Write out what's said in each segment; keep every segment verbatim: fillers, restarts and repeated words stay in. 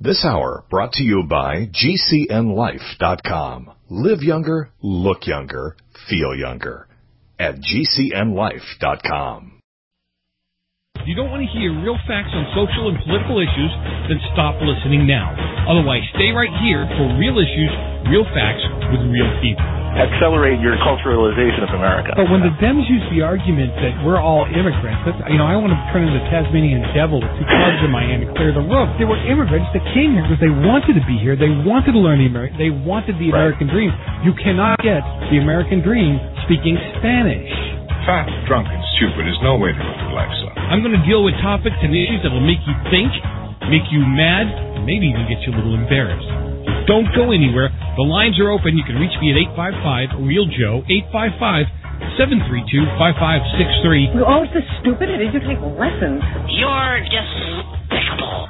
This hour brought to you by G C N life dot com. Live younger, look younger, feel younger at G C N life dot com. If you don't want to hear real facts on social and political issues, then stop listening now. Otherwise, stay right here for real issues, real facts with real people. Accelerate your culturalization of America. But when the Dems use the argument that we're all immigrants, that's, you know, I want to turn into the Tasmanian devil with two clubs in my hand and clear the roof. They were immigrants that came here because they wanted to be here. They wanted to learn the American. They wanted the Right. American dream. You cannot get the American dream speaking Spanish. Fat, drunk, and stupid is no way to live your life, son. I'm going to deal with topics and issues that will make you think, make you mad, and maybe even get you a little embarrassed. Don't go anywhere. The lines are open. You can reach me at eight five five, real Joe, eight five five, seven three two, five five six three. You're always so stupid. I need you to take lessons. You're despicable.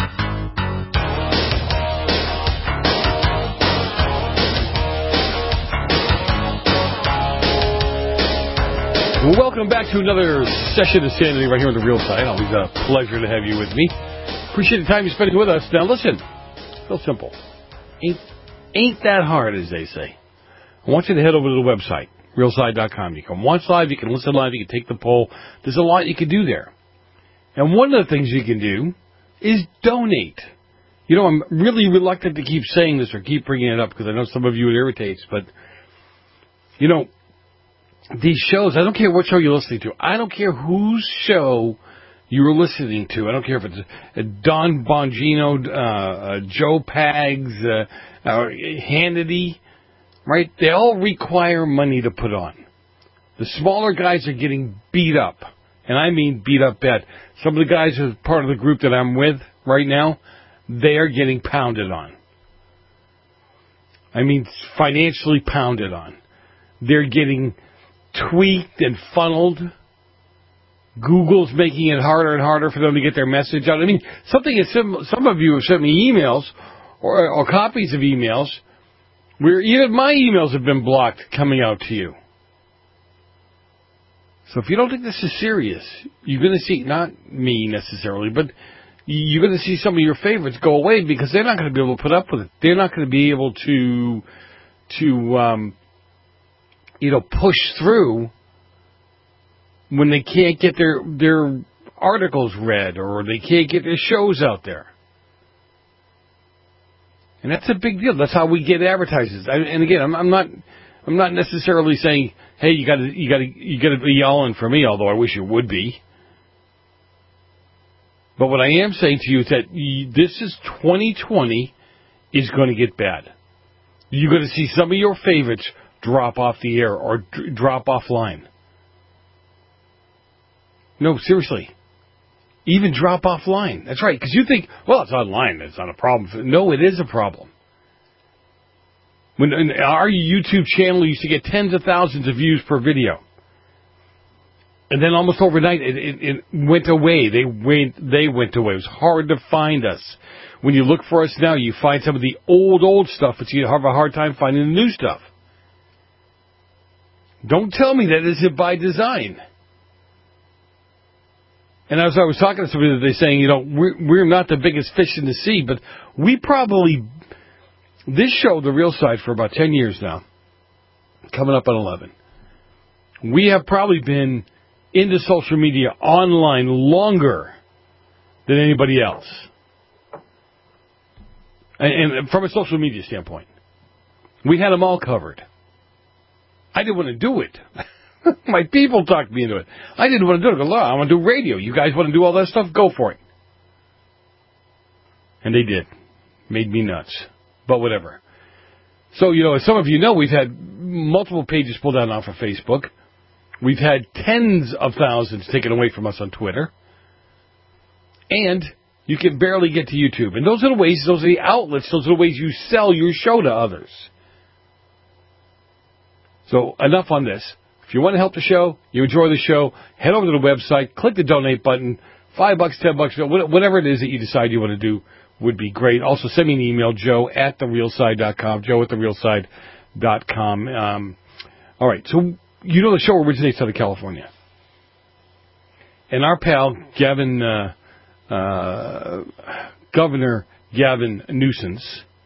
Well, welcome back to another session of Sanity right here on the Real Side. Always a pleasure to have you with me. Appreciate the time you're spending with us. Now, listen, real simple. Ain't, ain't that hard, as they say. I want you to head over to the website, real side dot com. You can watch live, you can listen live, you can take the poll. There's a lot you can do there. And one of the things you can do is donate. You know, I'm really reluctant to keep saying this or keep bringing it up because I know some of you it irritates, but, you know, these shows, I don't care what show you're listening to. I don't care whose show you're listening to. I don't care if it's uh, Don Bongino, uh, uh, Joe Pags, uh, uh, Hannity, right? They all require money to put on. The smaller guys are getting beat up, and I mean beat up bad. Some of the guys who are part of the group that I'm with right now, they are getting pounded on. I mean financially pounded on. They're getting tweaked and funneled. Google's making it harder and harder for them to get their message out. I mean, something is sim- some of you have sent me emails or, or copies of emails where even my emails have been blocked coming out to you. So if you don't think this is serious, you're going to see, not me necessarily, but you're going to see some of your favorites go away because they're not going to be able to put up with it. They're not going to be able to, to, um, you know, push through when they can't get their their articles read or they can't get their shows out there. And that's a big deal. That's how we get advertisers. I, and again, I'm, I'm not I'm not necessarily saying, hey, you got to you got to you got to be yelling for me, although I wish you would be. But what I am saying to you is that you, this is twenty twenty is going to get bad. You're going to see some of your favorites drop off the air or d- drop offline. No, seriously. Even drop offline. That's right, because you think, well, it's online. It's not a problem. No, it is a problem. When our YouTube channel used to get tens of thousands of views per video. And then almost overnight, it, it, it went away. They went, they went away. It was hard to find us. When you look for us now, you find some of the old, old stuff, but you have a hard time finding the new stuff. Don't tell me that isn't by design. And as I was talking to somebody, they're saying, you know, we're, we're not the biggest fish in the sea, but we probably, this show, The Real Side, for about ten years now, coming up on eleven, we have probably been into social media online longer than anybody else. And, and from a social media standpoint, we had them all covered. I didn't want to do it. My people talked me into it. I didn't want to do it. I want to do radio. You guys want to do all that stuff? Go for it. And they did. Made me nuts. But whatever. So, you know, as some of you know, we've had multiple pages pulled down off of Facebook. We've had tens of thousands taken away from us on Twitter. And you can barely get to YouTube. And those are the ways, those are the outlets, those are the ways you sell your show to others. So, enough on this. If you want to help the show, you enjoy the show, head over to the website, click the donate button, five bucks, ten bucks, whatever it is that you decide you want to do would be great. Also, send me an email, joe at the real side dot com, joe at the real side dot com. Um, all right, so you know the show originates out of California. And our pal, Gavin, uh, uh, Governor Gavin Newsom,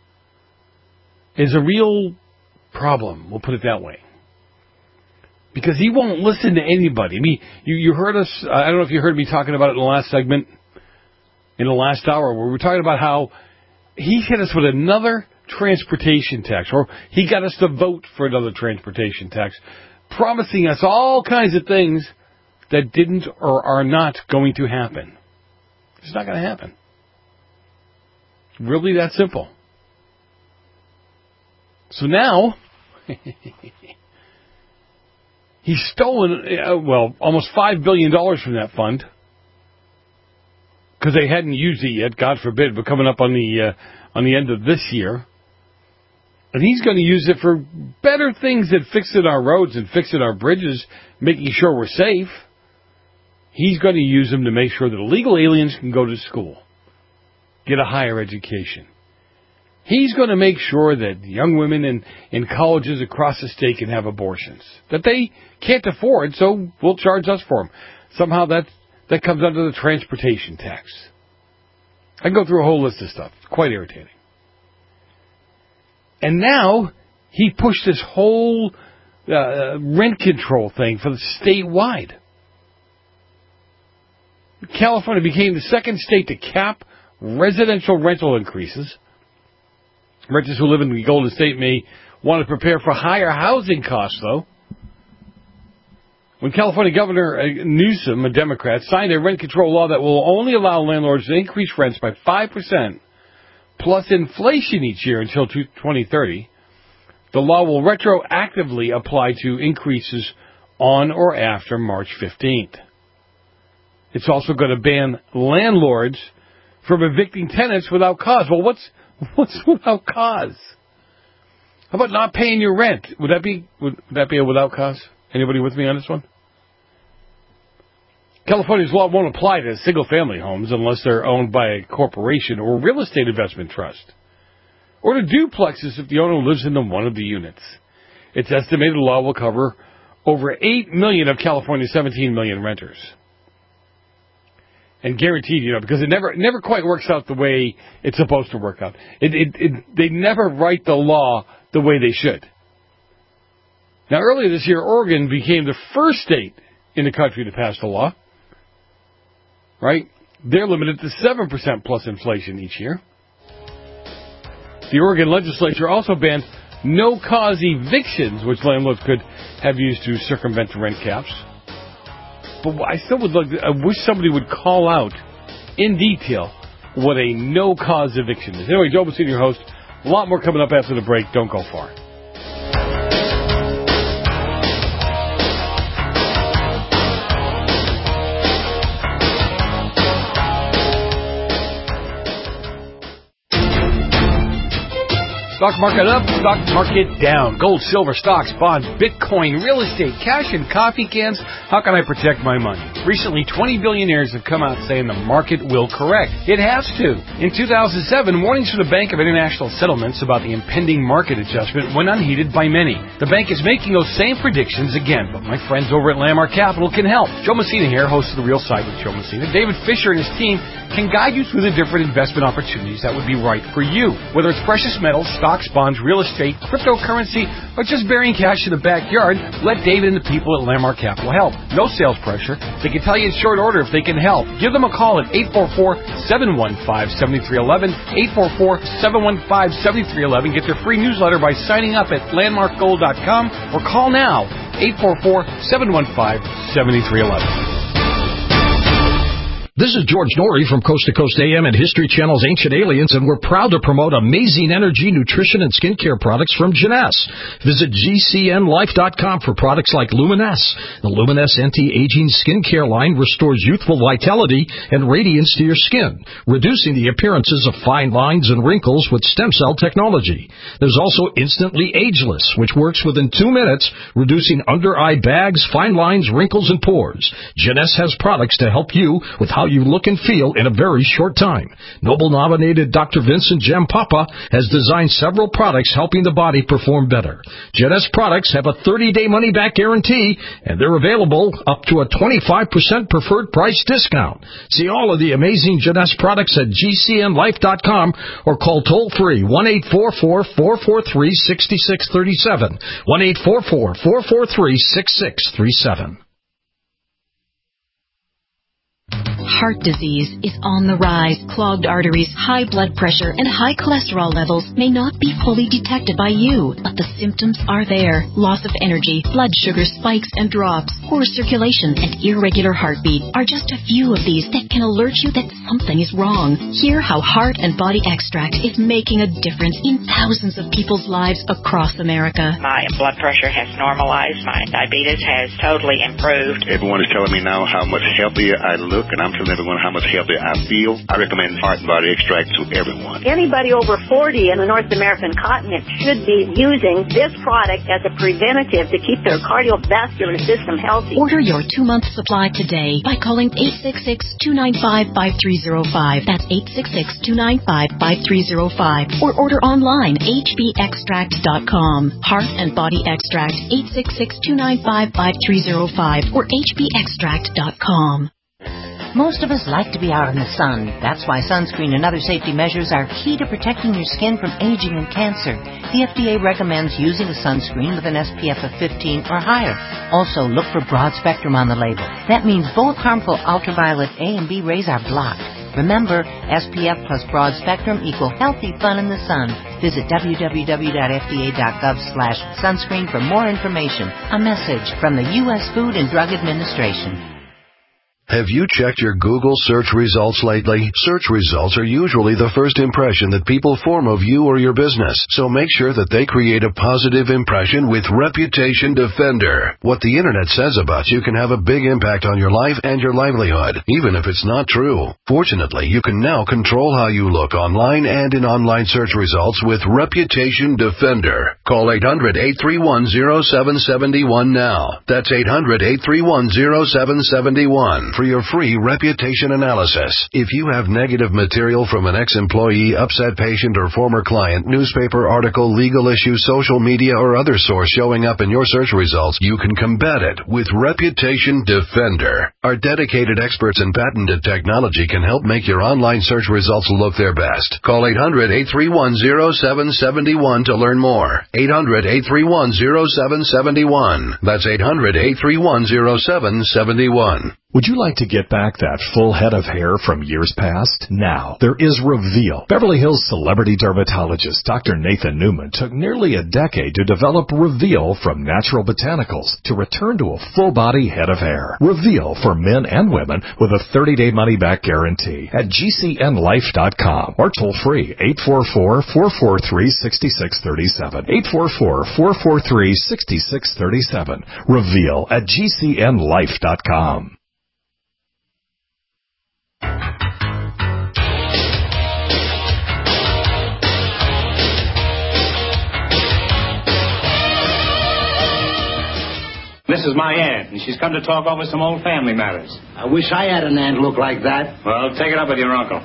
is a real problem. We'll put it that way. Because he won't listen to anybody. I mean, you, you heard us, I don't know if you heard me talking about it in the last segment, in the last hour, where we were talking about how he hit us with another transportation tax, or he got us to vote for another transportation tax, promising us all kinds of things that didn't or are not going to happen. It's not going to happen. Really that simple. So now, he's stolen, uh, well, almost five billion dollars from that fund, because they hadn't used it yet, God forbid, but coming up on the, uh, on the end of this year. And he's going to use it for better things than fixing our roads and fixing our bridges, making sure we're safe. He's going to use them to make sure that illegal aliens can go to school, get a higher education. He's going to make sure that young women in, in colleges across the state can have abortions that they can't afford, so we'll charge us for them. Somehow that, that comes under the transportation tax. I can go through a whole list of stuff. It's quite irritating. And now he pushed this whole uh, rent control thing for the statewide. California became the second state to cap residential rental increases. Renters who live in the Golden State may want to prepare for higher housing costs, though. When California Governor Newsom, a Democrat, signed a rent control law that will only allow landlords to increase rents by five percent plus inflation each year until twenty thirty, the law will retroactively apply to increases on or after March fifteenth. It's also going to ban landlords from evicting tenants without cause. Well, what's what's without cause? How about not paying your rent? Would that be would that be a without cause? Anybody with me on this one? California's law won't apply to single-family homes unless they're owned by a corporation or real estate investment trust, or to duplexes if the owner lives in one of the units. It's estimated the law will cover over eight million of California's seventeen million renters. And guaranteed, you know, because it never, it never quite works out the way it's supposed to work out. It, it, it, they never write the law the way they should. Now, earlier this year, Oregon became the first state in the country to pass the law. Right? They're limited to seven percent plus inflation each year. The Oregon legislature also banned no-cause evictions, which landlords could have used to circumvent the rent caps. But I still would like to, I wish somebody would call out in detail what a no-cause eviction is. Anyway, Joe Messina, your host. A lot more coming up after the break. Don't go far. Stock market up, stock market down. Gold, silver, stocks, bonds, Bitcoin, real estate, cash, and coffee cans. How can I protect my money? Recently, twenty billionaires have come out saying the market will correct. It has to. In two thousand seven, warnings from the Bank of International Settlements about the impending market adjustment went unheeded by many. The bank is making those same predictions again, but my friends over at Landmark Capital can help. Joe Messina here, host of The Real Side with Joe Messina. David Fisher and his team can guide you through the different investment opportunities that would be right for you. Whether it's precious metals, stocks, bonds, real estate, cryptocurrency, or just burying cash in the backyard, let David and the people at Landmark Capital help. No sales pressure. They can tell you in short order if they can help. Give them a call at eight four four, seven one five, seven three one one, eight four four, seven one five, seven three one one. Get their free newsletter by signing up at landmark gold dot com or call now, eight four four, seven one five, seven three one one. This is George Norrie from Coast to Coast A M and History Channel's Ancient Aliens, and we're proud to promote amazing energy, nutrition, and skincare products from Jeunesse. Visit G C N life dot com for products like Luminesse. The Luminesse anti-aging skincare line restores youthful vitality and radiance to your skin, reducing the appearances of fine lines and wrinkles with stem cell technology. There's also Instantly Ageless, which works within two minutes, reducing under-eye bags, fine lines, wrinkles, and pores. Jeunesse has products to help you with how you look and feel in a very short time. Nobel-nominated Doctor Vincent Jampapa has designed several products helping the body perform better. Jeunesse products have a thirty-day money-back guarantee, and they're available up to a twenty-five percent preferred price discount. See all of the amazing Jeunesse products at G C N life dot com or call toll-free one eight four four, four four three, six six three seven, one eight four four, four four three, six six three seven. Heart disease is on the rise. Clogged arteries, high blood pressure, and high cholesterol levels may not be fully detected by you, but the symptoms are there. Loss of energy, blood sugar spikes and drops, poor circulation, and irregular heartbeat are just a few of these that can alert you that something is wrong. Hear how Heart and Body Extract is making a difference in thousands of people's lives across America. My blood pressure has normalized. My diabetes has totally improved. Everyone is telling me now how much healthier I look, and I'm telling everyone how much healthier I feel. I recommend Heart and Body Extract to everyone. Anybody over forty in the North American continent should be using this product as a preventative to keep their cardiovascular system healthy. Order your two-month supply today by calling eight six six, two nine five, five three zero five. That's eight six six, two nine five, five three zero five. Or order online, h b extract dot com. Heart and Body Extract, eight six six, two nine five, five three zero five or h b extract dot com. Most of us like to be out in the sun. That's why sunscreen and other safety measures are key to protecting your skin from aging and cancer. The F D A recommends using a sunscreen with an S P F of fifteen or higher. Also, look for broad spectrum on the label. That means both harmful ultraviolet A and B rays are blocked. Remember, S P F plus broad spectrum equal healthy fun in the sun. Visit w w w dot f d a dot gov slash sunscreen for more information. A message from the U S Food and Drug Administration. Have you checked your Google search results lately? Search results are usually the first impression that people form of you or your business, so make sure that they create a positive impression with Reputation Defender. What the internet says about you can have a big impact on your life and your livelihood, even if it's not true. Fortunately, you can now control how you look online and in online search results with Reputation Defender. Call eight hundred, eight three one, zero seven seven one now. That's eight hundred, eight three one, zero seven seven one. For your free reputation analysis. If you have negative material from an ex-employee, upset patient, or former client, newspaper article, legal issue, social media, or other source showing up in your search results, you can combat it with Reputation Defender. Our dedicated experts in patented technology can help make your online search results look their best. Call eight hundred, eight three one, zero seven seven one to learn more. eight hundred, eight three one, zero seven seven one. That's eight hundred, eight three one, zero seven seven one. Would you like to get back that full head of hair from years past? Now, there is Reveal. Beverly Hills celebrity dermatologist Doctor Nathan Newman took nearly a decade to develop Reveal from natural botanicals to return to a full-body head of hair. Reveal for men and women with a thirty-day money-back guarantee at G C N life dot com or toll-free eight four four, four four three, six six three seven. eight four four, four four three, six six three seven. Reveal at G C N life dot com. This is my aunt, and she's come to talk over some old family matters. I wish I had an aunt look like that. Well, take it up with your uncle.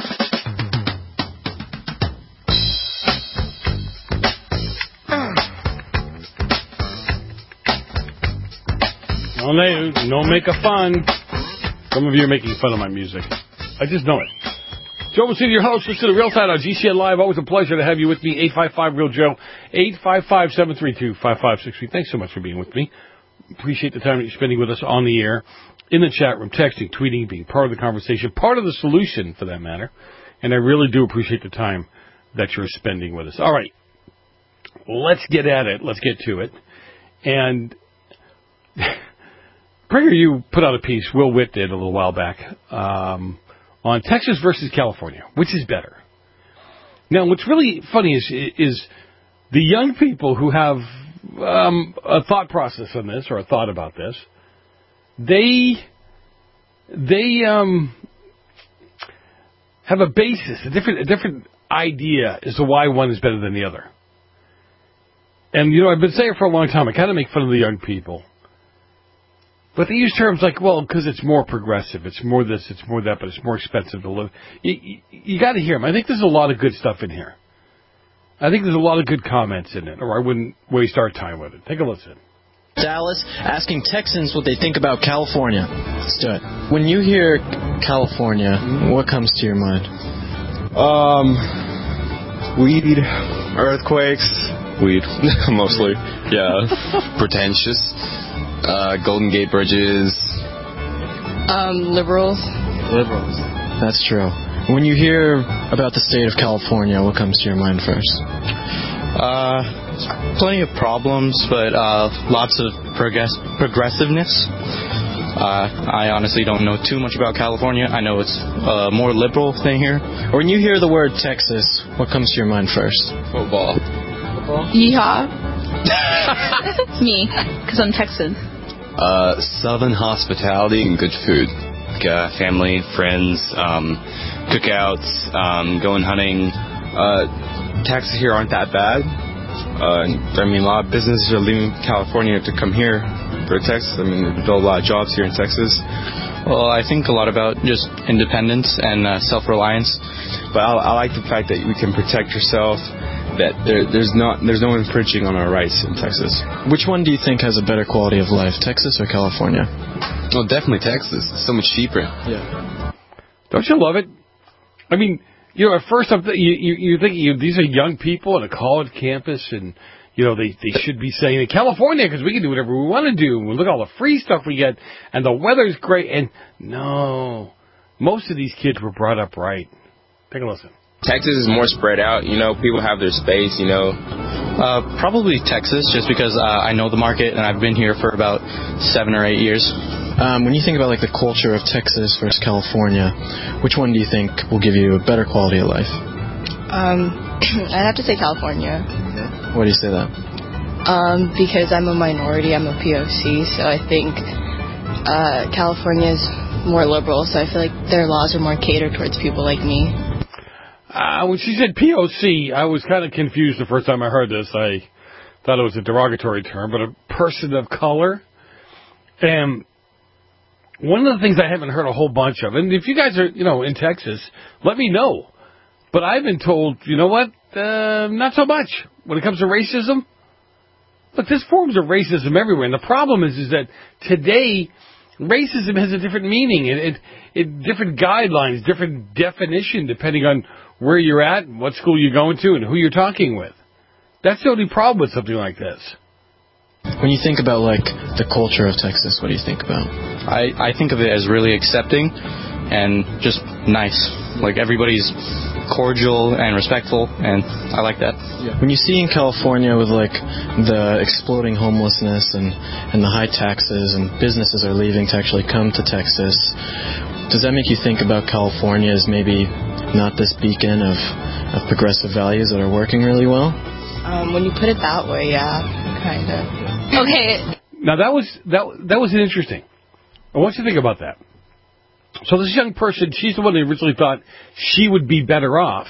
No, no make a fun. Some of you are making fun of my music. I just know it. Joe Messina, your host. Listen to Real Time on G C N Live. Always a pleasure to have you with me. eight five five, real Joe. eight five five, seven three two, five five six three. Thanks so much for being with me. Appreciate the time that you're spending with us on the air, in the chat room, texting, tweeting, being part of the conversation, part of the solution for that matter. And I really do appreciate the time that you're spending with us. All right. Let's get at it. Let's get to it. And PragerU put out a piece, Will Witt did a little while back, um, on Texas versus California, which is better. Now, what's really funny is is the young people who have um, a thought process on this, or a thought about this, they they um, have a basis, a different a different idea as to why one is better than the other. And, you know, I've been saying for a long time, I kind of make fun of the young people. But they use terms like, well, because it's more progressive, it's more this, it's more that, but it's more expensive to live. You, you, you got to hear them. I think there's a lot of good stuff in here. I think there's a lot of good comments in it, or I wouldn't waste our time with it. Take a listen. Dallas asking Texans what they think about California. Let's do it. When you hear California, what comes to your mind? Um, weed, earthquakes, weed, mostly. Yeah, pretentious. Uh, Golden Gate Bridges. Um, liberals. Liberals. That's true. When you hear about the state of California, what comes to your mind first? Uh, plenty of problems, but uh, lots of progress- progressiveness. Uh, I honestly don't know too much about California. I know it's uh, more liberal than here. When you hear the word Texas, what comes to your mind first? Football. Football? Yeehaw. Me, because I'm Texan. Uh, Southern hospitality and good food. Like, uh, family, friends, um, cookouts, um, going hunting. Uh, taxes here aren't that bad. Uh, I mean, a lot of businesses are leaving California to come here for Texas. I mean, there's a lot of jobs here in Texas. Well, I think a lot about just independence and uh, self-reliance. But I, I like the fact that we can protect yourself. That there, there's not there's no infringing on our rights in Texas. Which one do you think has a better quality of life, Texas or California? Well, definitely Texas. It's so much cheaper. Yeah. Don't you love it? I mean, you know, at first I'm th- you, you, you're thinking you, these are young people on a college campus, and you know they, they should be saying in California because we can do whatever we want to do. Look at all the free stuff we get, and the weather's great. And no, most of these kids were brought up right. Take a listen. Texas is more spread out. You know, people have their space, you know. Uh, probably Texas, just because uh, I know the market, and I've been here for about seven or eight years. Um, when you think about like the culture of Texas versus California, which one do you think will give you a better quality of life? Um, I'd have to say California. Why do you say that? Um, because I'm a minority, I'm a P O C, so I think uh, California is more liberal, so I feel like their laws are more catered towards people like me. Uh, when she said P O C, I was kind of confused the first time I heard this. I thought it was a derogatory term, but a person of color. And one of the things I haven't heard a whole bunch of, and if you guys are, you know, in Texas, let me know. But I've been told, you know what, uh, not so much. When it comes to racism, look, there's forms of racism everywhere. And the problem is, is that today, racism has a different meaning, it, it, it different guidelines, different definition, depending on where you're at, what school you're going to, and who you're talking with. That's the only problem with something like this. When you think about, like, the culture of Texas, what do you think about? I, I think of it as really accepting and just nice. Like, everybody's cordial and respectful, and I like that. Yeah. When you see in California with, like, the exploding homelessness and, and the high taxes and businesses are leaving to actually come to Texas, does that make you think about California as maybe not this beacon of, of progressive values that are working really well? Um, when you put it that way, yeah, kind of. Okay. Now, that was that that was interesting. I want you to think about that. So this young person, she's the one that originally thought she would be better off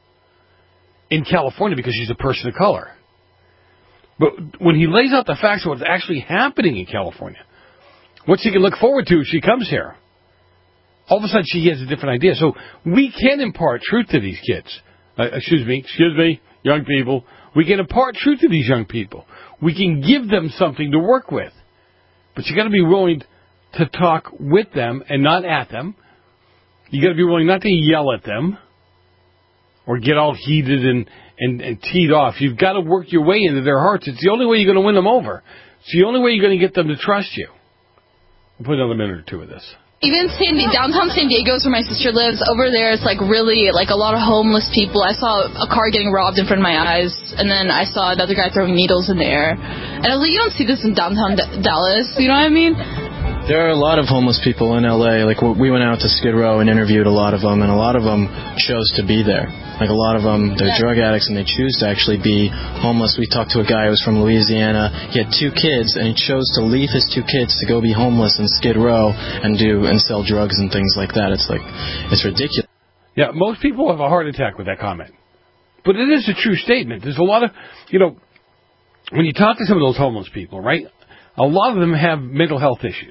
in California because she's a person of color. But when he lays out the facts of what's actually happening in California, what she can look forward to if she comes here, all of a sudden she has a different idea. So we can impart truth to these kids. Uh, excuse me, excuse me, young people. We can impart truth to these young people. We can give them something to work with. But you got to be willing to talk with them and not at them. You got to be willing not to yell at them or get all heated and, and, and teed off. You've got to work your way into their hearts. It's the only way you're going to win them over. It's the only way you're going to get them to trust you. We'll put another minute or two of this. Even San Di- downtown San Diego is where my sister lives. Over there, it's like really like a lot of homeless people. I saw a car getting robbed in front of my eyes, and then I saw another guy throwing needles in the air. And I was like, you don't see this in downtown D- Dallas. You know what I mean? There are a lot of homeless people in L A. Like, we went out to Skid Row and interviewed a lot of them, and a lot of them chose to be there. Like, a lot of them, they're yeah. drug addicts, and they choose to actually be homeless. We talked to a guy who was from Louisiana. He had two kids, and he chose to leave his two kids to go be homeless in Skid Row and do and sell drugs and things like that. It's like, it's ridiculous. Yeah, most people have a heart attack with that comment. But it is a true statement. There's a lot of, you know, when you talk to some of those homeless people, right, a lot of them have mental health issues.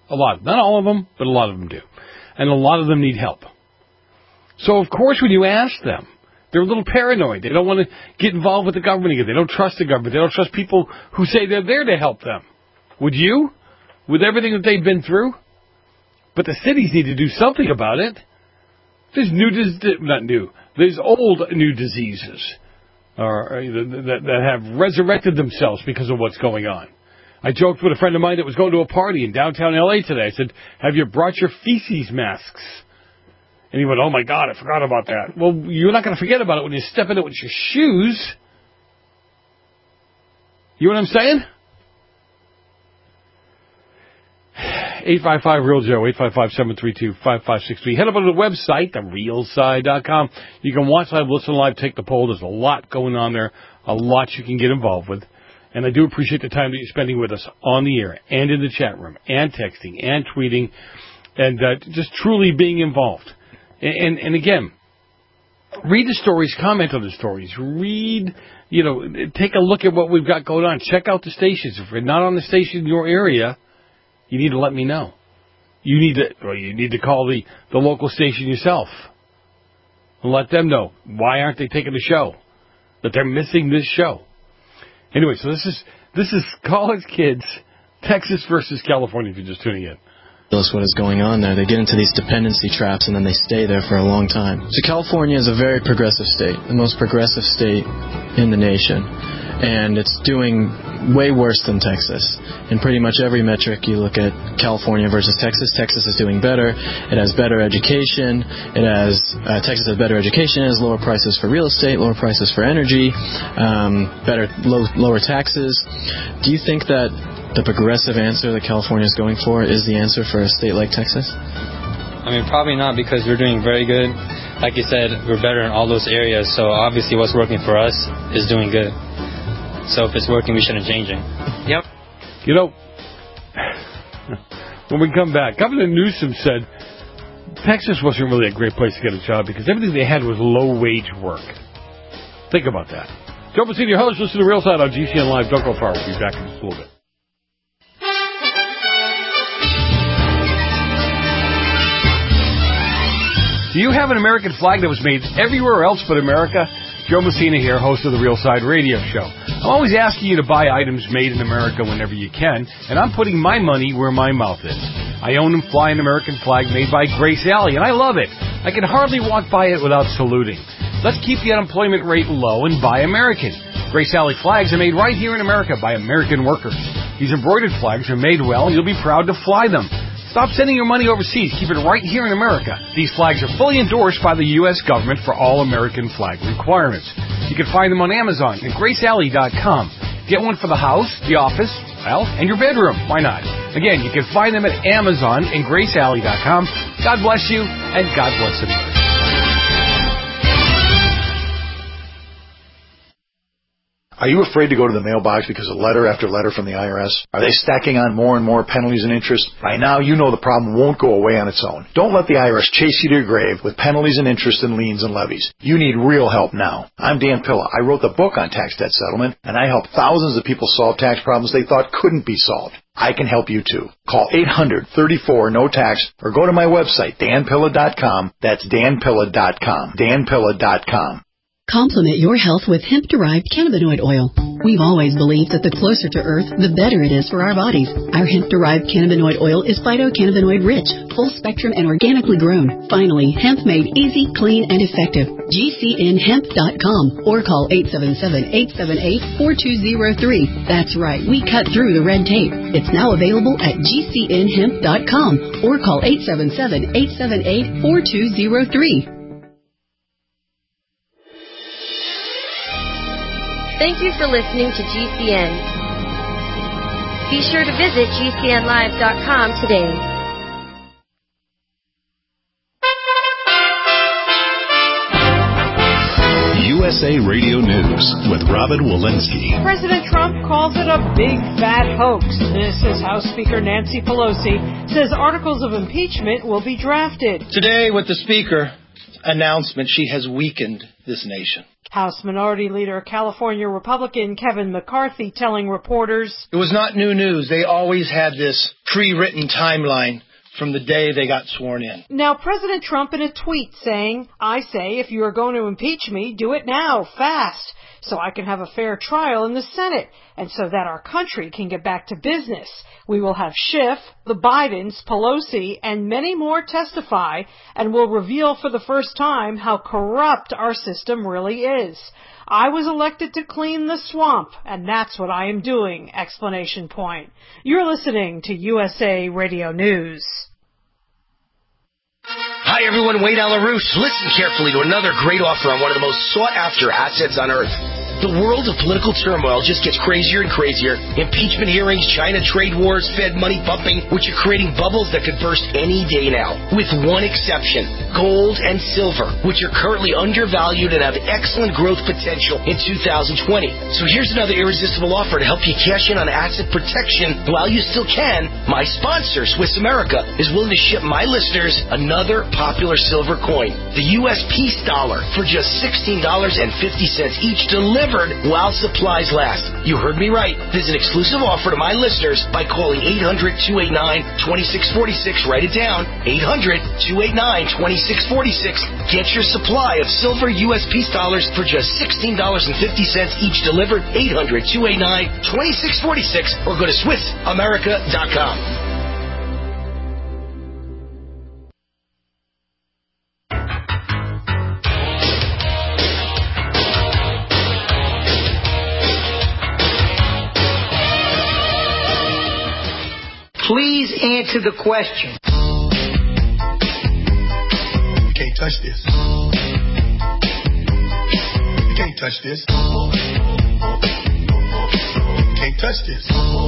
A lot. Not all of them, but a lot of them do. And a lot of them need help. So, of course, when you ask them, they're a little paranoid. They don't want to get involved with the government again. They don't trust the government. They don't trust people who say they're there to help them. Would you? With everything that they've been through? But the cities need to do something about it. There's new, dis- not new, there's old new diseases or, uh, that, that have resurrected themselves because of what's going on. I joked with a friend of mine that was going to a party in downtown L A today. I said, have you brought your feces masks? And he went, oh my God, I forgot about that. Well, you're not going to forget about it when you step in it with your shoes. You know what I'm saying? eight five five real Joe, eight five five, seven three two, five five six three. Head over to the website, the real side dot com. You can watch live, listen live, take the poll. There's a lot going on there, a lot you can get involved with. And I do appreciate the time that you're spending with us on the air and in the chat room and texting and tweeting and uh, just truly being involved. And, and, and again, read the stories, comment on the stories, read, you know, take a look at what we've got going on. Check out the stations. If we're not on the station in your area, you need to let me know. You need to, or you need to call the, the local station yourself and let them know why aren't they taking the show, that they're missing this show. Anyway, so this is this is college kids, Texas versus California. If you're just tuning in. Us what is going on there. They get into these dependency traps and then they stay there for a long time. So California is a very progressive state, the most progressive state in the nation, and it's doing way worse than Texas. In pretty much every metric you look at California versus Texas, Texas is doing better. It has better education. It has uh, Texas has better education. It has lower prices for real estate, lower prices for energy, um, better low, lower taxes. Do you think that the progressive answer that California is going for is the answer for a state like Texas? I mean, probably not, because we're doing very good. Like you said, we're better in all those areas, so obviously what's working for us is doing good. So if it's working, we shouldn't change it. Yep. You know, when we come back, Governor Newsom said Texas wasn't really a great place to get a job because everything they had was low-wage work. Think about that. Joe Messina, your host, listen to the Real Side on G C N Live. Don't go far. We'll be back in just a little bit. Do you have an American flag that was made everywhere else but America? Joe Messina here, host of the Real Side Radio Show. I'm always asking you to buy items made in America whenever you can, and I'm putting my money where my mouth is. I own and fly an American flag made by Grace Alley, and I love it. I can hardly walk by it without saluting. Let's keep the unemployment rate low and buy American. Grace Alley flags are made right here in America by American workers. These embroidered flags are made well, and you'll be proud to fly them. Stop sending your money overseas. Keep it right here in America. These flags are fully endorsed by the U S government for all American flag requirements. You can find them on Amazon and grace alley dot com. Get one for the house, the office, well, and your bedroom. Why not? Again, you can find them at Amazon and grace alley dot com. God bless you, and God bless America. Are you afraid to go to the mailbox because of letter after letter from the I R S? Are they stacking on more and more penalties and interest? By now, you know the problem won't go away on its own. Don't let the I R S chase you to your grave with penalties and interest and liens and levies. You need real help now. I'm Dan Pilla. I wrote the book on tax debt settlement, and I help thousands of people solve tax problems they thought couldn't be solved. I can help you too. Call eight hundred, thirty-four, no tax or go to my website, dan pilla dot com. That's dan pilla dot com. dan pilla dot com. Complement your health with hemp-derived cannabinoid oil. We've always believed that the closer to Earth, the better it is for our bodies. Our hemp-derived cannabinoid oil is phytocannabinoid rich, full spectrum, and organically grown. Finally, hemp made easy, clean, and effective. G C N hemp dot com or call eight seven seven, eight seven eight, four two zero three. That's right, we cut through the red tape. It's now available at G C N hemp dot com or call eight seven seven, eight seven eight, four two zero three. Thank you for listening to G C N. Be sure to visit G C N live dot com today. U S A Radio News with Robin Walensky. President Trump calls it a big fat hoax. This is House Speaker Nancy Pelosi says articles of impeachment will be drafted. Today, with the Speaker announcement, she has weakened this nation. House Minority Leader, California Republican Kevin McCarthy telling reporters, "It was not new news. They always had this pre-written timeline from the day they got sworn in." Now, President Trump in a tweet saying, "I say if you are going to impeach me, do it now, fast, so I can have a fair trial in the Senate, and so that our country can get back to business. We will have Schiff, the Bidens, Pelosi, and many more testify, and will reveal for the first time how corrupt our system really is. I was elected to clean the swamp, and that's what I am doing!" Explanation point. You're listening to U S A Radio News. Hi everyone, Wayne Alaroos. Listen carefully to another great offer on one of the most sought-after assets on earth. The world of political turmoil just gets crazier and crazier. Impeachment hearings, China trade wars, Fed money pumping, which are creating bubbles that could burst any day now. With one exception, gold and silver, which are currently undervalued and have excellent growth potential in two thousand twenty. So here's another irresistible offer to help you cash in on asset protection while you still can. My sponsor, Swiss America, is willing to ship my listeners another popular silver coin, the U S Peace Dollar, for just sixteen dollars and fifty cents each, delivered while supplies last. You heard me right. There's an exclusive offer to my listeners by calling eight hundred, two eight nine, two six four six. Write it down. eight hundred, two eight nine, two six four six. Get your supply of silver U S Peace Dollars for just sixteen dollars and fifty cents each, delivered. eight hundred, two eight nine, two six four six, or go to Swiss America dot com. Please answer the question. You can't touch this. You can't touch this. You can't touch this.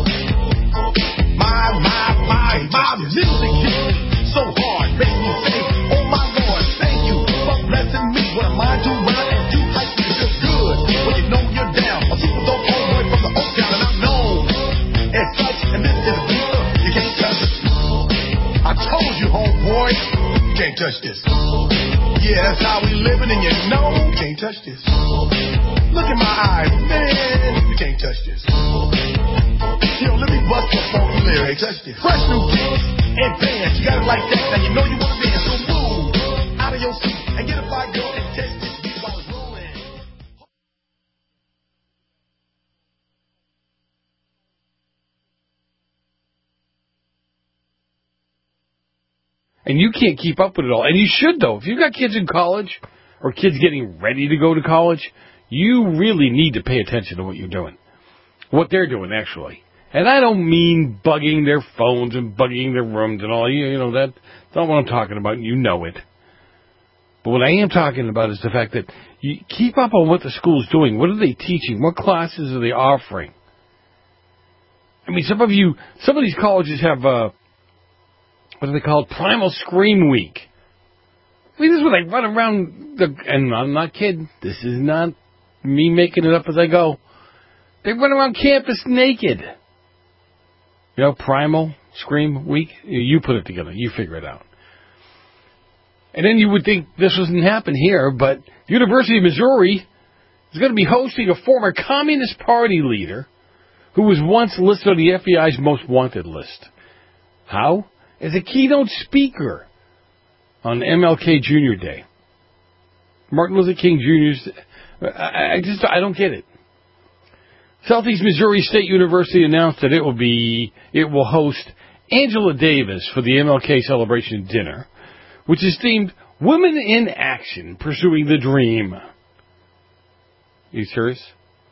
My, my, my, my music hits me so hard. Makes me say, oh my Lord, thank you for blessing me. What am I do right and do hype me feel good when you know you're down. My people don't hold away from the Oak Town, and I'm known as such, and this is a beat. You can't touch it. I told you, homeboy, you can't touch this. Yeah, that's how we living, and you know you can't touch this. Look in my eyes, man, you can't touch this. Yo, let me bust the funky lyrics. Fresh new kicks and bands, you got it like that. Now you know you want to dance, so move out of your seat and get a fire girl and test this beat while it's rolling. And you can't keep up with it all. And you should, though. If you've got kids in college or kids getting ready to go to college, you really need to pay attention to what you're doing. What they're doing, actually. And I don't mean bugging their phones and bugging their rooms and all. You, you know, that's not what I'm talking about. You know it. But what I am talking about is the fact that you keep up on what the school's doing. What are they teaching? What classes are they offering? I mean, some of you, some of these colleges have, uh, what do they call it? Primal Scream Week. I mean, this is where they run around, the, and I'm not kidding. This is not me making it up as I go. They run around campus naked. You know, Primal Scream Week? You put it together. You figure it out. And then you would think this doesn't happen here, but the University of Missouri is going to be hosting a former Communist Party leader who was once listed on the F B I's most wanted list. How? As a keynote speaker on M L K Junior Day. Martin Luther King Junior's I, I just, I don't get it. Southeast Missouri State University announced that it will be, it will host Angela Davis for the M L K celebration dinner, which is themed Women in Action, Pursuing the Dream. Are you serious?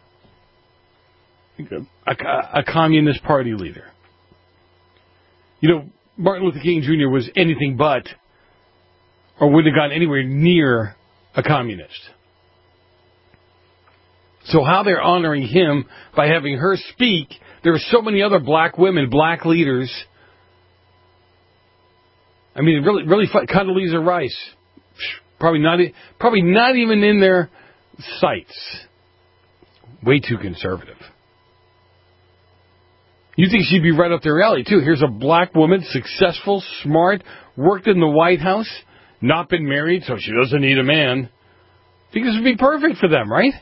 A, a, a Communist Party leader. You know, Martin Luther King Junior was anything but, or wouldn't have gotten anywhere near a communist. So how they're honoring him by having her speak, there are so many other black women, black leaders. I mean, really, really, Condoleezza Rice, probably not, probably not even in their sights. Way too conservative. You think she'd be right up their alley, too. Here's a black woman, successful, smart, worked in the White House, not been married, so she doesn't need a man. Because it would be perfect for them, right?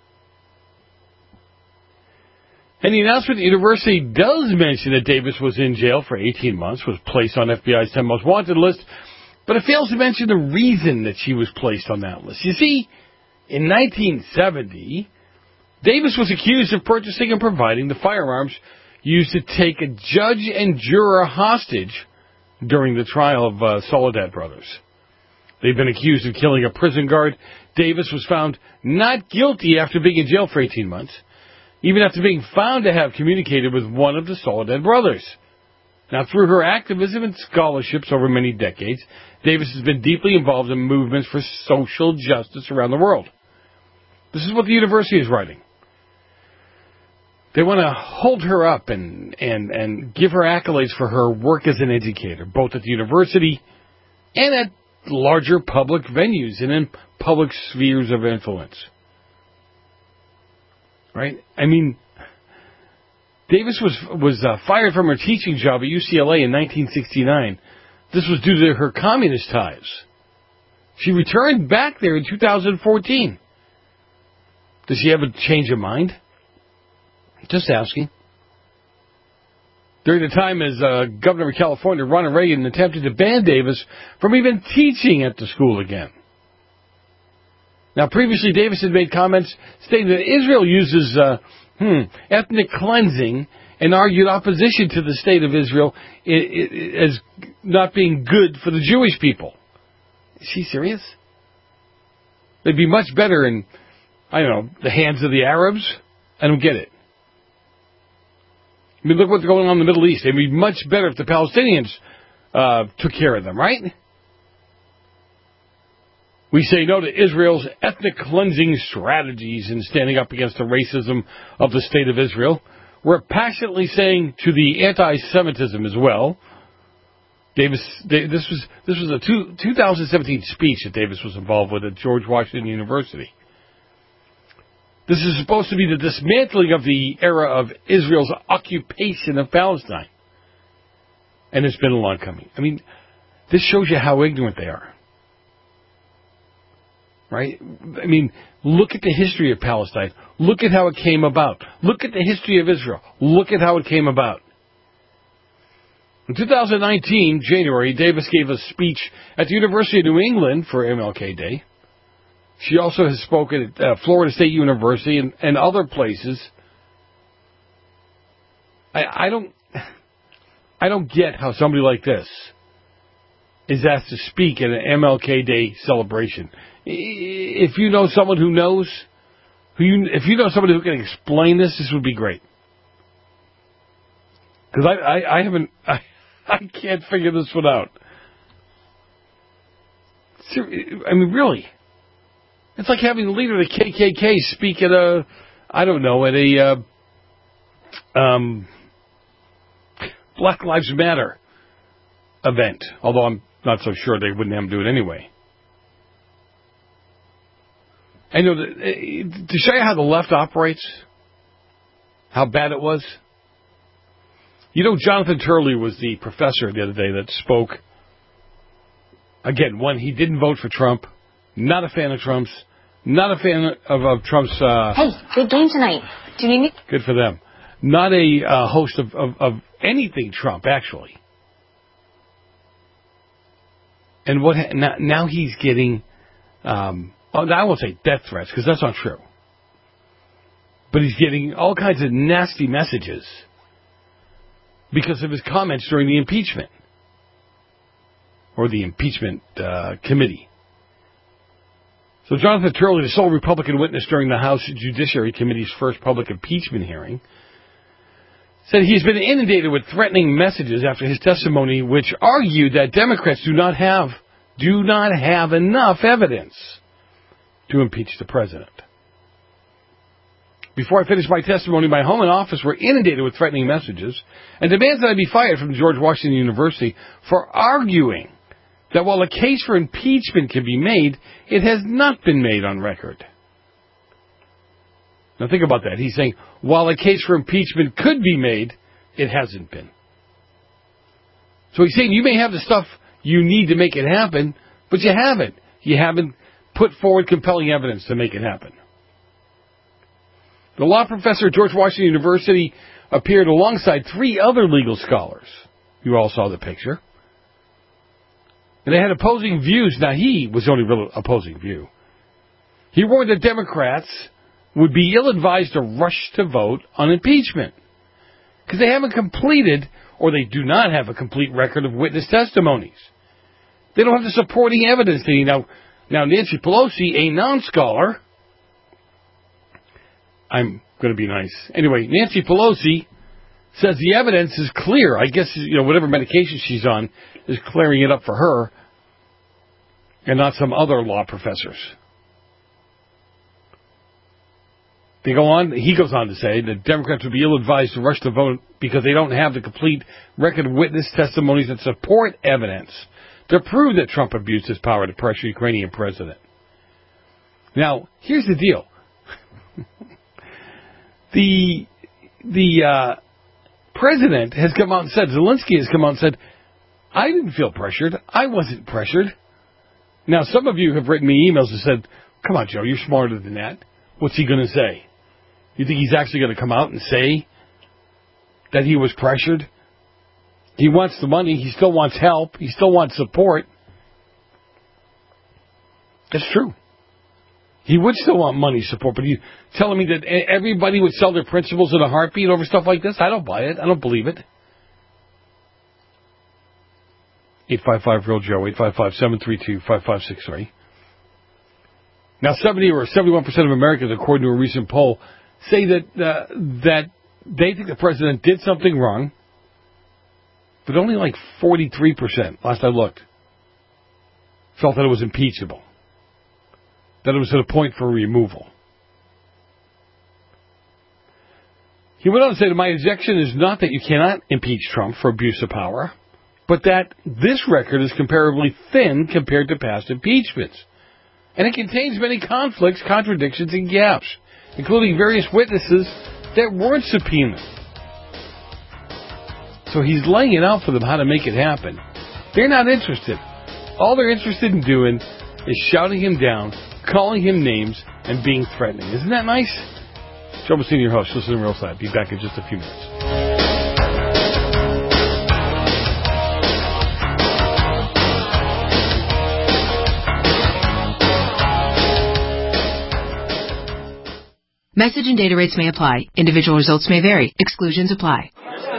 And the announcement the university does mention that Davis was in jail for eighteen months, was placed on F B I's ten most wanted list, but it fails to mention the reason that she was placed on that list. You see, in nineteen seventy, Davis was accused of purchasing and providing the firearms used to take a judge and juror hostage during the trial of uh, Soledad brothers. They've been accused of killing a prison guard. Davis was found not guilty after being in jail for eighteen months, even after being found to have communicated with one of the Soledad brothers. Now, through her activism and scholarships over many decades, Davis has been deeply involved in movements for social justice around the world. This is what the university is writing. They want to hold her up and, and, and give her accolades for her work as an educator, both at the university and at larger public venues and in public spheres of influence. Right? I mean, Davis was was uh, fired from her teaching job at U C L A in nineteen sixty-nine. This was due to her communist ties. She returned back there in two thousand fourteen. Does she have a change of mind? Just asking. During the time as uh, Governor of California, Ronald Reagan attempted to ban Davis from even teaching at the school again. Now, previously, Davis had made comments stating that Israel uses uh, hmm, ethnic cleansing and argued opposition to the state of Israel I- I- as not being good for the Jewish people. Is she serious? They'd be much better in, I don't know, the hands of the Arabs? I don't get it. I mean, look what's going on in the Middle East. It'd be much better if the Palestinians uh, took care of them, right? We say no to Israel's ethnic cleansing strategies and standing up against the racism of the state of Israel. We're passionately saying to the anti-Semitism as well. Davis, this was this was a two, two thousand seventeen speech that Davis was involved with at George Washington University. This is supposed to be the dismantling of the era of Israel's occupation of Palestine. And it's been a long coming. I mean, this shows you how ignorant they are. Right? I mean, look at the history of Palestine. Look at how it came about. Look at the history of Israel. Look at how it came about. In two thousand nineteen, January, Davis gave a speech at the University of New England for M L K Day. She also has spoken at uh, Florida State University and, and other places. I, I don't, I don't get how somebody like this is asked to speak at an M L K Day celebration. If you know someone who knows, who you, if you know somebody who can explain this, this would be great. Because I, I, I haven't, I, I can't figure this one out. I mean, really. It's like having the leader of the K K K speak at a, I don't know, at a uh, um, Black Lives Matter event. Although I'm not so sure they wouldn't have him do it anyway. I know that, uh, to show you how the left operates, how bad it was. You know, Jonathan Turley was the professor the other day that spoke. Again, one, he didn't vote for Trump. Not a fan of Trump's. Not a fan of, of Trump's... Uh, hey, big game tonight. Do you need me? Good for them. Not a uh, host of, of, of anything Trump, actually. And what now, now he's getting... Um, I won't say death threats, because that's not true. But he's getting all kinds of nasty messages because of his comments during the impeachment. Or the impeachment uh, committee. So Jonathan Turley, the sole Republican witness during the House Judiciary Committee's first public impeachment hearing, said he's been inundated with threatening messages after his testimony, which argued that Democrats do not have do not have enough evidence to impeach the president. Before I finish my testimony, my home and office were inundated with threatening messages and demands that I be fired from George Washington University for arguing that while a case for impeachment can be made, it has not been made on record. Now think about that. He's saying, while a case for impeachment could be made, it hasn't been. So he's saying you may have the stuff you need to make it happen, but you haven't. You haven't put forward compelling evidence to make it happen. The law professor at George Washington University appeared alongside three other legal scholars. You all saw the picture. And they had opposing views. Now, he was the only real opposing view. He warned that Democrats would be ill-advised to rush to vote on impeachment because they haven't completed, or they do not have a complete record of witness testimonies. They don't have the supporting evidence. Now, now Nancy Pelosi, a non-scholar, I'm going to be nice. Anyway, Nancy Pelosi says the evidence is clear. I guess, you know, whatever medication she's on is clearing it up for her and not some other law professors. They go on, he goes on to say that Democrats would be ill-advised to rush to vote because they don't have the complete record of witness testimonies that support evidence to prove that Trump abused his power to pressure the Ukrainian president. Now, here's the deal. the the uh, president has come out and said, Zelensky has come out and said, I didn't feel pressured. I wasn't pressured. Now, some of you have written me emails and said, come on, Joe, you're smarter than that. What's he going to say? You think he's actually going to come out and say that he was pressured? He wants the money. He still wants help. He still wants support. That's true. He would still want money support, but you telling me that everybody would sell their principles in a heartbeat over stuff like this? I don't buy it. I don't believe it. eight five five real Joe, eight five five, seven three two, five five six three. Now, seventy or seventy-one percent of Americans, according to a recent poll, say that uh, that they think the president did something wrong, but only like forty-three percent, last I looked, felt that it was impeachable, that it was at a point for removal. He went on to say that my objection is not that you cannot impeach Trump for abuse of power, but that this record is comparably thin compared to past impeachments. And it contains many conflicts, contradictions, and gaps, including various witnesses that weren't subpoenaed. So he's laying it out for them how to make it happen. They're not interested. All they're interested in doing is shouting him down, calling him names, and being threatening. Isn't that nice? Joe Messina, your host. Listen to Real Side. Be back in just a few minutes. Message and data rates may apply. Individual results may vary. Exclusions apply.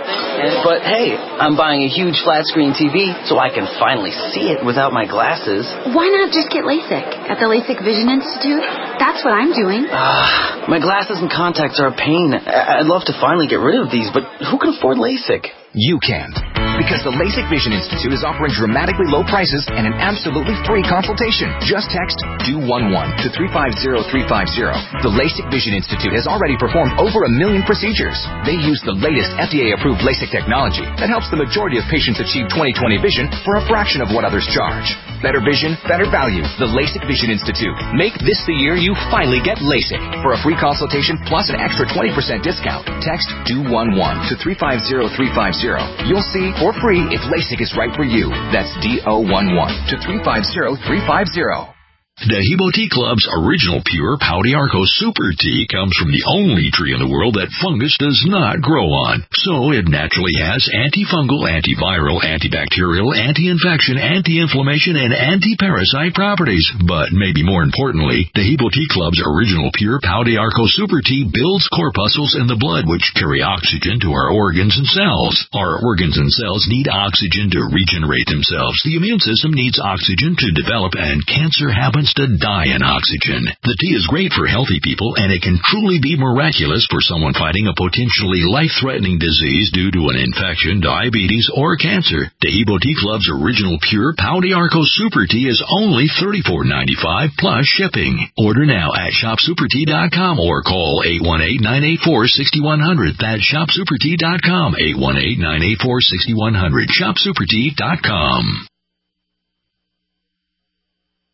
But hey, I'm buying a huge flat screen T V so I can finally see it without my glasses. Why not just get LASIK at the LASIK Vision Institute? That's what I'm doing. Uh, my glasses and contacts are a pain. I'd love to finally get rid of these, but who can afford LASIK? You can. Because the LASIK Vision Institute is offering dramatically low prices and an absolutely free consultation. Just text D O one one to three five zero three five zero. The LASIK Vision Institute has already performed over a million procedures. They use the latest F D A-approved LASIK technology that helps the majority of patients achieve twenty twenty vision for a fraction of what others charge. Better vision, better value. The LASIK Vision Institute. Make this the year you finally get LASIK. For a free consultation plus an extra twenty percent discount, text D O one one to three five zero three five zero. You'll see for free if LASIK is right for you. That's D O one one to three five zero three five zero. Dahibo Tea Club's original pure Pau d'Arco Super Tea comes from the only tree in the world that fungus does not grow on. So it naturally has antifungal, antiviral, antibacterial, anti-infection, anti-inflammation, and anti-parasite properties. But maybe more importantly, Dahibo Tea Club's original pure Pau d'Arco Super Tea builds corpuscles in the blood which carry oxygen to our organs and cells. Our organs and cells need oxygen to regenerate themselves. The immune system needs oxygen to develop, and cancer happens to die in oxygen. The tea is great for healthy people, and it can truly be miraculous for someone fighting a potentially life-threatening disease due to an infection, diabetes, or cancer. Dahibo Tea Club's original pure Pau d'Arco Super Tea is only thirty-four dollars and ninety-five cents plus shipping. Order now at shop super tea dot com or call eight one eight, nine eight four, six one zero zero. That's shop super tea dot com, eight one eight, nine eight four, six one zero zero. shop super tea dot com.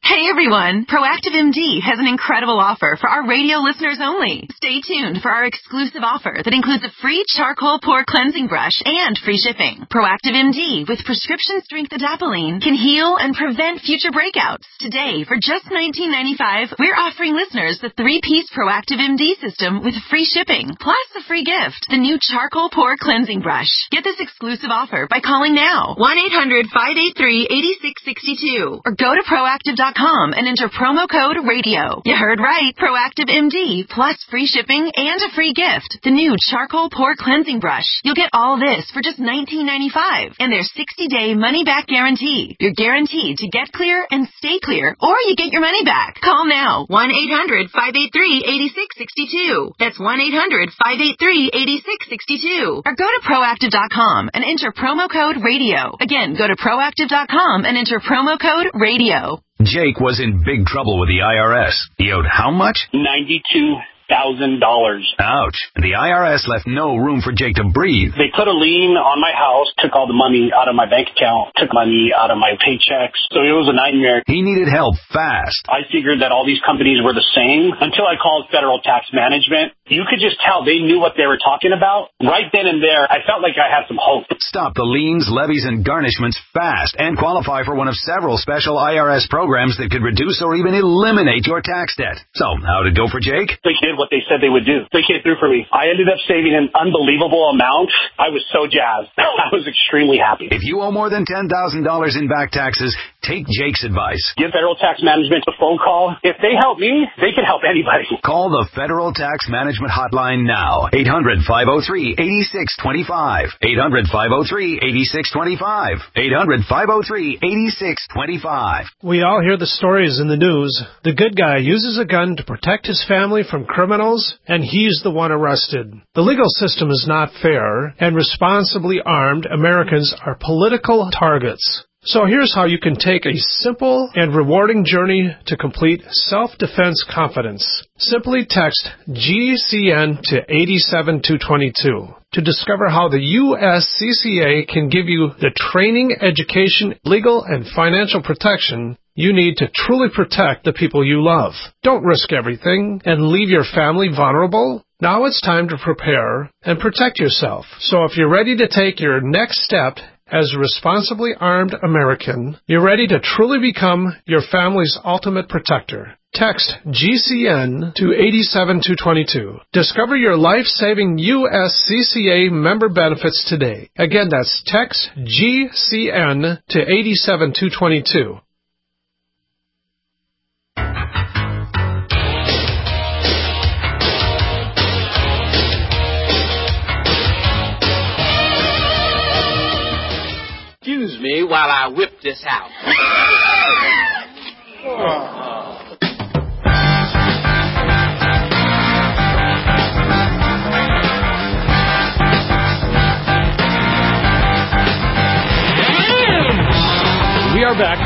Hey everyone! Proactive M D has an incredible offer for our radio listeners only. Stay tuned for our exclusive offer that includes a free charcoal pore cleansing brush and free shipping. Proactive M D with prescription strength adapalene can heal and prevent future breakouts. Today, for just nineteen ninety-five dollars, we're offering listeners the three-piece Proactive M D system with free shipping, plus a free gift, the new charcoal pore cleansing brush. Get this exclusive offer by calling now, one eight hundred, five eight three, eight six six two, or go to proactive dot com and enter promo code radio. You heard right. Proactive M D plus free shipping and a free gift. The new charcoal pore cleansing brush. You'll get all this for just nineteen ninety-five dollars and their sixty-day money-back guarantee. You're guaranteed to get clear and stay clear, or you get your money back. Call now. one eight hundred, five eight three, eight six six two. That's one eight hundred, five eight three, eight six six two. Or go to proactive dot com and enter promo code radio. Again, go to proactive dot com and enter promo code radio. Jake was in big trouble with the I R S. He owed how much? ninety-two thousand dollars. Ouch. The I R S left no room for Jake to breathe. They put a lien on my house, took all the money out of my bank account, took money out of my paychecks. So it was a nightmare. He needed help fast. I figured that all these companies were the same until I called Federal Tax Management. You could just tell they knew what they were talking about. Right then and there, I felt like I had some hope. Stop the liens, levies, and garnishments fast and qualify for one of several special I R S programs that could reduce or even eliminate your tax debt. So, how'd it go for Jake? They did what they said they would do. They came through for me. I ended up saving an unbelievable amount. I was so jazzed. I was extremely happy. If you owe more than ten thousand dollars in back taxes, take Jake's advice. Give Federal Tax Management a phone call. If they help me, they can help anybody. Call the Federal Tax Management Hotline now. eight hundred, five oh three, eight six two five. eight hundred, five oh three, eight six two five. eight hundred, five oh three, eight six two five. We all hear the stories in the news. The good guy uses a gun to protect his family from criminals, and he's the one arrested. The legal system is not fair, and responsibly armed Americans are political targets. So here's how you can take a simple and rewarding journey to complete self-defense confidence. Simply text G C N to eight seven two two two to discover how the U S C C A can give you the training, education, legal, and financial protection you need to truly protect the people you love. Don't risk everything and leave your family vulnerable. Now it's time to prepare and protect yourself. So if you're ready to take your next step as a responsibly armed American, you're ready to truly become your family's ultimate protector. Text G C N to eight seven two two two. Discover your life-saving U S C C A member benefits today. Again, that's text G C N to eight seven two two two. Excuse me while I whip this out. We are back.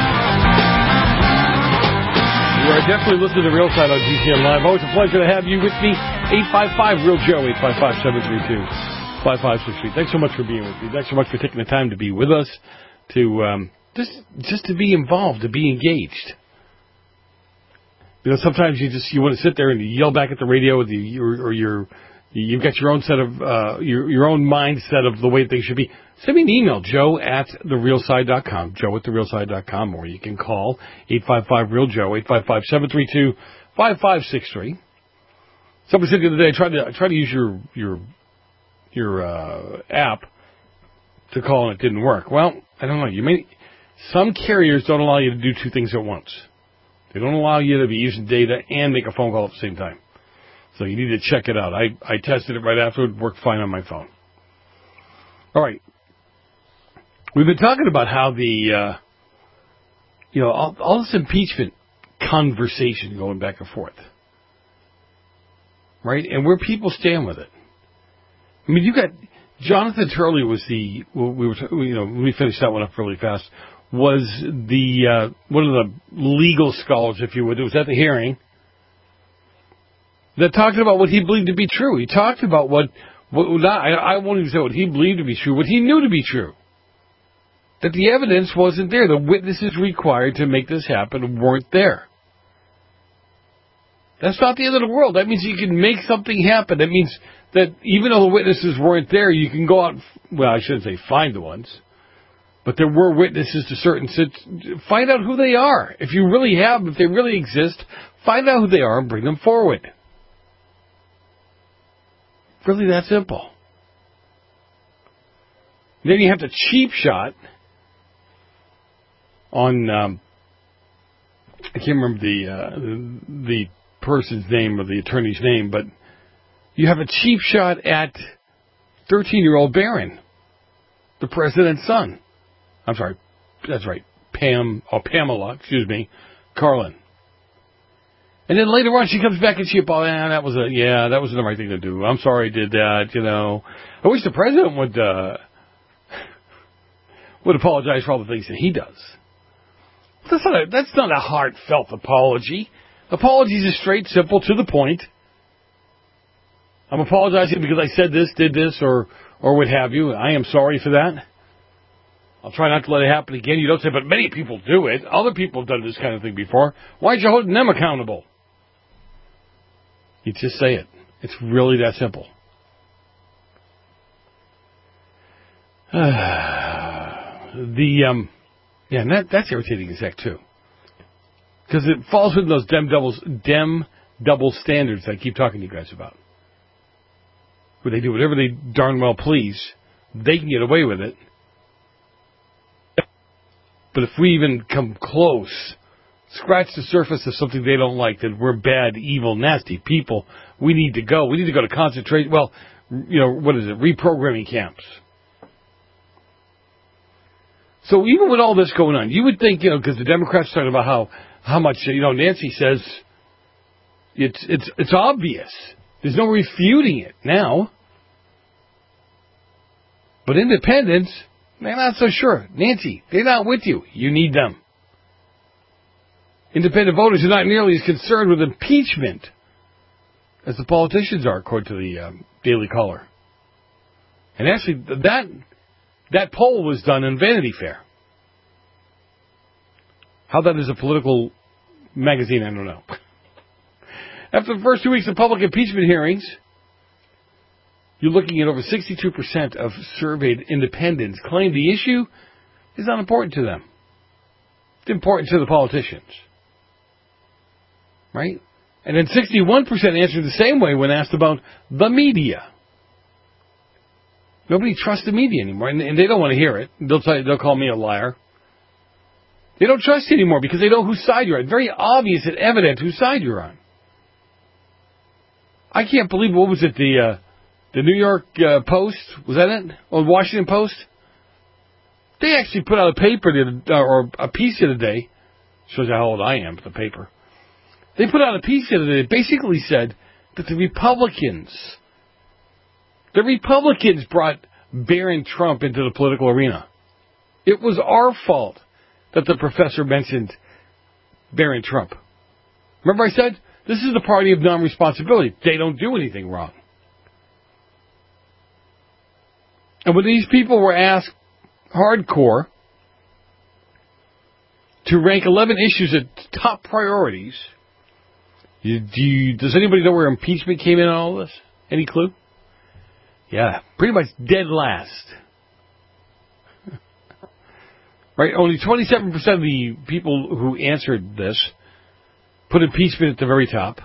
You are definitely listening to The Real Side on G C N Live. Always a pleasure to have you with me. eight five five, real Joe, eight five five, seven three two, five five six three. Thanks so much for being with me. Thanks so much for taking the time to be with us, to um, just just to be involved, to be engaged. You know, sometimes you just you want to sit there and you yell back at the radio, with the, or, or you're you've got your own set of uh, your your own mindset of the way things should be. Send me an email, Joe at the real side dot com, Joe at the real side dot com, or you can call eight five five, real Joe, eight five five, seven three two, five five six three. Somebody said the other day, I tried to I tried to use your your your uh, app to call and it didn't work. Well, I don't know. You may some carriers don't allow you to do two things at once. They don't allow you to be using data and make a phone call at the same time. So you need to check it out. I, I tested it right after. It worked fine on my phone. All right. We've been talking about how the, uh, you know, all, all this impeachment conversation going back and forth. Right? And where people stand with it. I mean, you got Jonathan Turley was the, we were, you know, we finished that one up really fast, was the, uh, one of the legal scholars, if you would, it was at the hearing, that talked about what he believed to be true. He talked about what, what not, I, I won't even say what he believed to be true, what he knew to be true. that the evidence wasn't there. The witnesses required to make this happen weren't there. That's not the end of the world. That means you can make something happen. That means that even though the witnesses weren't there, you can go out, well, I shouldn't say find the ones, but there were witnesses to certain situations. Find out who they are. If you really have, if they really exist, find out who they are and bring them forward. Really that simple. Then you have the cheap shot on, um, I can't remember the, uh, the person's name or the attorney's name, but you have a cheap shot at thirteen-year-old Barron, the president's son. I'm sorry, that's right, Pam, or Pamela, excuse me, Carlin. And then later on, she comes back and she, oh, yeah, that was a, yeah, that wasn't the right thing to do. I'm sorry I did that, you know. I wish the president would, uh, would apologize for all the things that he does. That's not a, that's not a heartfelt apology. Apology is straight, simple, to the point. I'm apologizing because I said this, did this, or or what have you. I am sorry for that. I'll try not to let it happen again. You don't say, but many people do it. Other people have done this kind of thing before. Why aren't you holding them accountable? You just say it. It's really that simple. the um, yeah, and that that's irritating as heck too, because it falls within those dem doubles, dem double standards I keep talking to you guys about, where they do whatever they darn well please. They can get away with it. But if we even come close, scratch the surface of something they don't like, that we're bad, evil, nasty people, we need to go. We need to go to concentrate, well, you know, what is it, reprogramming camps. So even with all this going on, you would think, you know, because the Democrats are talking about how, how much, you know, Nancy says it's, it's, it's obvious. There's no refuting it now. But independents, they're not so sure. Nancy, they're not with you. You need them. Independent voters are not nearly as concerned with impeachment as the politicians are, according to the um, Daily Caller. And actually, that that poll was done in Vanity Fair. How that is a political magazine, I don't know. After the first two weeks of public impeachment hearings, you're looking at over sixty-two percent of surveyed independents claim the issue is unimportant to them. It's important to the politicians. Right? And then sixty-one percent answered the same way when asked about the media. Nobody trusts the media anymore, and, and they don't want to hear it. They'll tell you, they'll call me a liar. They don't trust you anymore because they know whose side you're on. It's very obvious and evident whose side you're on. I can't believe, what was it, the uh, the New York uh, Post, was that it? Or the Washington Post? They actually put out a paper, the, or a piece the other day. Shows you how old I am, the paper. They put out a piece the other day that basically said that the Republicans, the Republicans brought Barron Trump into the political arena. It was our fault that the professor mentioned Barron Trump. Remember I said, this is the party of non-responsibility. They don't do anything wrong. And when these people were asked hardcore to rank eleven issues as top priorities, you, do you, does anybody know where impeachment came in on all this? Any clue? Yeah, pretty much dead last. Right? Only twenty-seven percent of the people who answered this put impeachment at the very top.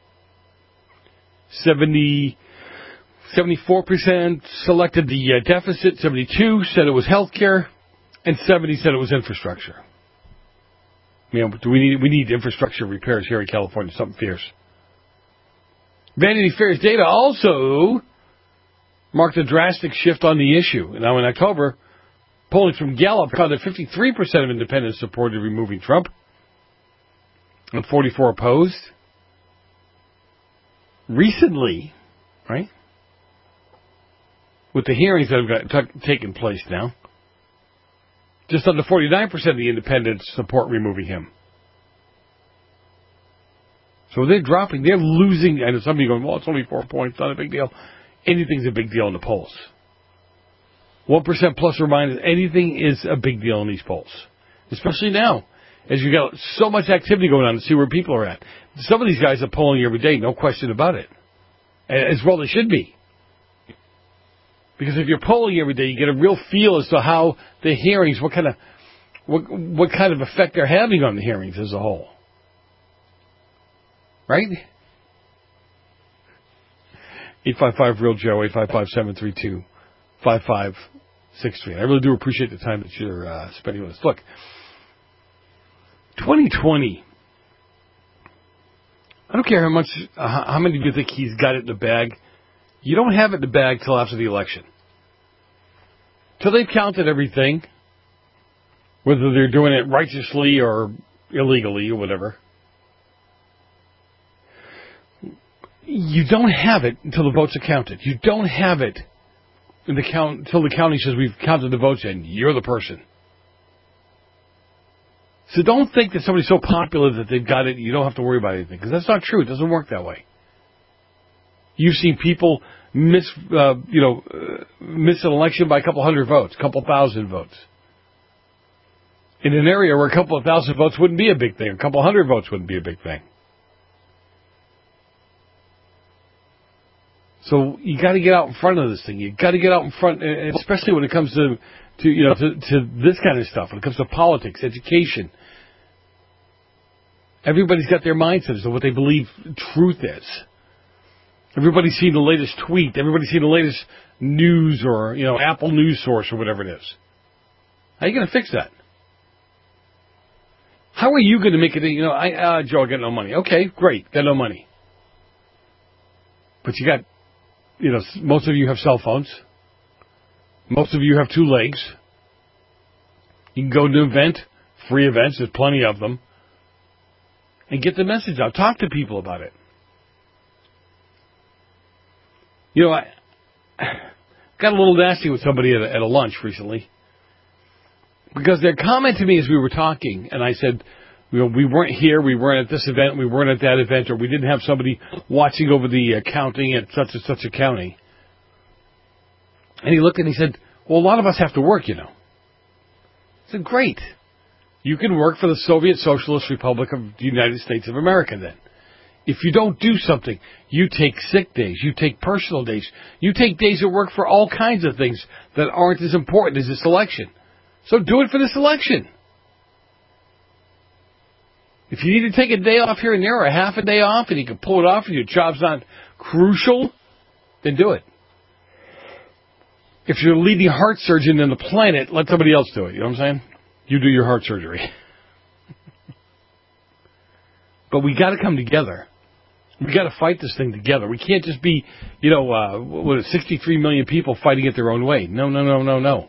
seventy, seventy-four percent selected the uh, deficit. seventy-two said it was health care. And seventy said it was infrastructure. You know, do we need, we need infrastructure repairs here in California, something fierce. Vanity Fair's data also marked a drastic shift on the issue. Now, in October, polling from Gallup found that fifty-three percent of independents supported removing Trump, and forty-four opposed. Recently, right, with the hearings that have got t- taken place now, just under forty-nine percent of the independents support removing him. So they're dropping, they're losing. I know somebody going, well, it's only four points, not a big deal. Anything's a big deal in the polls. one percent plus or minus, anything is a big deal in these polls. Especially now, as you got so much activity going on to see where people are at. Some of these guys are polling every day, no question about it. As well they should be. Because if you're polling every day, you get a real feel as to how the hearings, what kind of what, what kind of effect they're having on the hearings as a whole. Right? eight five five real Joe, eight five five, seven three two, five five six three. I really do appreciate the time that you're uh, spending with us. Look, twenty twenty, I don't care how much, uh, how many of you think he's got it in the bag. You don't have it in the bag till after the election. Till they've counted everything, whether they're doing it righteously or illegally or whatever. You don't have it until the votes are counted. You don't have it in the count until the county says we've counted the votes and you're the person. So don't think that somebody's so popular that they've got it, you don't have to worry about anything. Because that's not true. It doesn't work that way. You've seen people miss, uh, you know, uh, miss an election by a couple hundred votes, a couple thousand votes. In an area where a couple of thousand votes wouldn't be a big thing, a couple hundred votes wouldn't be a big thing. So you got to get out in front of this thing. You got to get out in front, especially when it comes to, to you know, to, to this kind of stuff. When it comes to politics, education. Everybody's got their mindset as to what they believe truth is. Everybody's seen the latest tweet. Everybody's seen the latest news or, you know, Apple News source or whatever it is. How are you going to fix that? How are you going to make it? You know, I, uh, Joe, I got no money. Okay, great, got no money. But you got, you know, most of you have cell phones. Most of you have two legs. You can go to an event, free events, there's plenty of them, and get the message out. Talk to people about it. You know, I got a little nasty with somebody at a, at a lunch recently because their comment to me as we were talking, and I said, you know, we weren't here, we weren't at this event, we weren't at that event, or we didn't have somebody watching over the accounting at such and such a county. And he looked and he said, well, a lot of us have to work, you know. I said, great. You can work for the Soviet Socialist Republic of the United States of America then. If you don't do something, you take sick days, you take personal days, you take days at work for all kinds of things that aren't as important as this election. So do it for this election. If you need to take a day off here and there or a half a day off and you can pull it off and your job's not crucial, then do it. If you're the leading heart surgeon in the planet, let somebody else do it. You know what I'm saying? You do your heart surgery. But we got to come together. We got to fight this thing together. We can't just be, you know, uh, what is sixty-three million people fighting it their own way. No, no, no, no, no.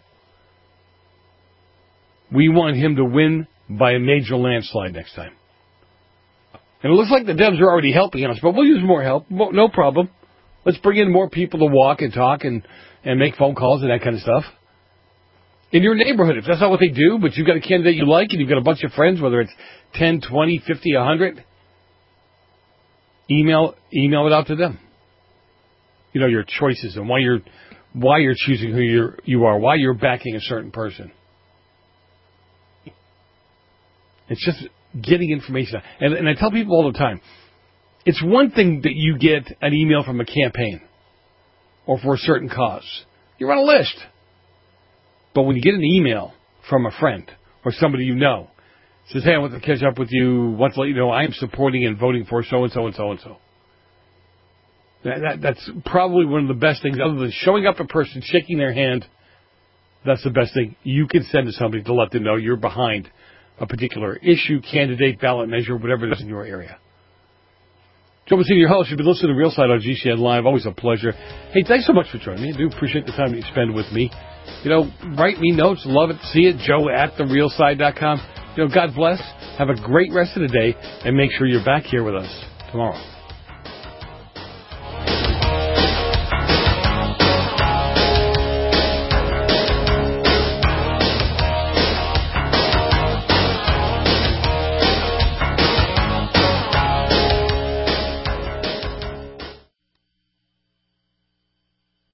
We want him to win by a major landslide next time. And it looks like the Dems are already helping us, but we'll use more help. No problem. Let's bring in more people to walk and talk and, and make phone calls and that kind of stuff. In your neighborhood, if that's not what they do, but you've got a candidate you like and you've got a bunch of friends, whether it's ten, twenty, fifty, one hundred, email email it out to them. You know, your choices and why you're why you're choosing who you're, you are, why you're backing a certain person. It's just getting information. And, and I tell people all the time, it's one thing that you get an email from a campaign or for a certain cause. You're on a list. But when you get an email from a friend or somebody you know, says, hey, I want to catch up with you, want to let you know I am supporting and voting for so-and-so and so-and-so. That, that, that's probably one of the best things, other than showing up in person, shaking their hand. That's the best thing you can send to somebody to let them know you're behind a particular issue, candidate, ballot measure, whatever it is in your area. Joe Mancini, your host. You've been listening to Real Side on G C N Live. Always a pleasure. Hey, thanks so much for joining me. I do appreciate the time that you spend with me. You know, write me notes. Love it. See it. Joe at the real side dot com. You know, God bless. Have a great rest of the day, and make sure you're back here with us tomorrow.